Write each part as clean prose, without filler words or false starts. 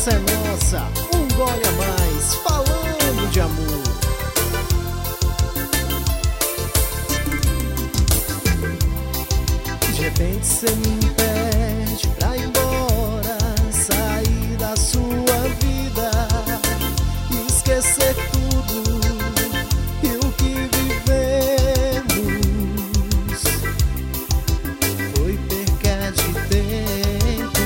essa é nossa, um gole a mais, falando de amor. De repente cê me impede pra ir embora, sair da sua vida e esquecer tudo e o que vivemos foi perca de tempo.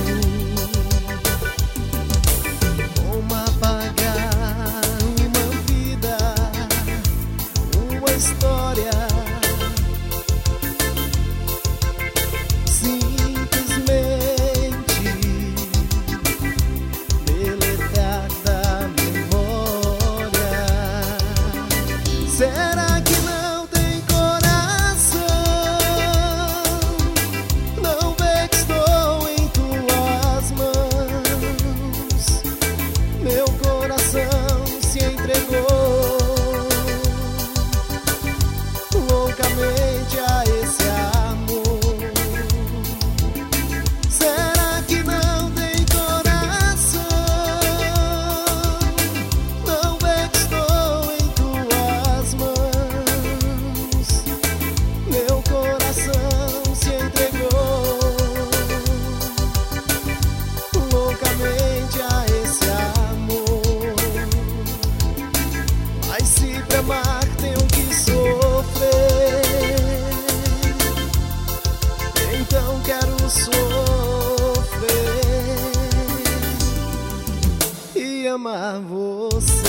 Como apagar uma vida, uma história, simplesmente deletar da memória. Será que não tem coração? Não vê que estou em tuas mãos. Meu coração se entregou loucamente a esse amor. Será que não tem coração? Não vê que estou em tuas mãos. Meu coração se entregou loucamente a esse amor. Mas se pra amar tenho que sofrer, então quero sofrer e amar você.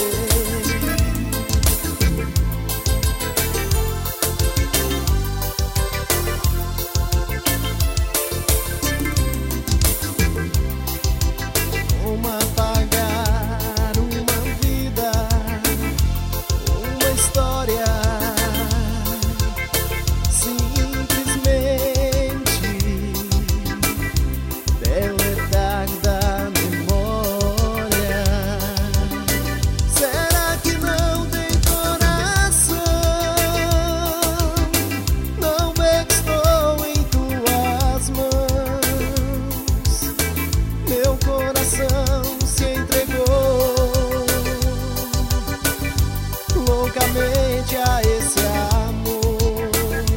Como apagar uma vida, uma história, simplesmente deletar da memória. Será que não tem coração? Não vê que estou em tuas mãos. Meu coração se entregou loucamente a esse amor.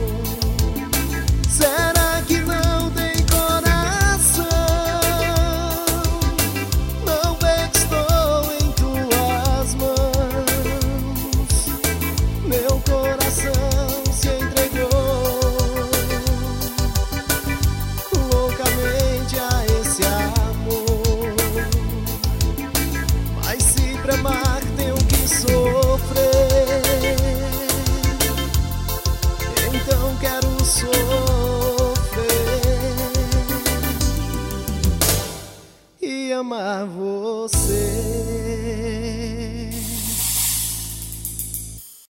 Será que não tem coração? Não vê que estou em tuas mãos. Meu coração se entregou loucamente a esse amor. Mas se pra amar tenho que sofrer, então quero sofrer e amar você.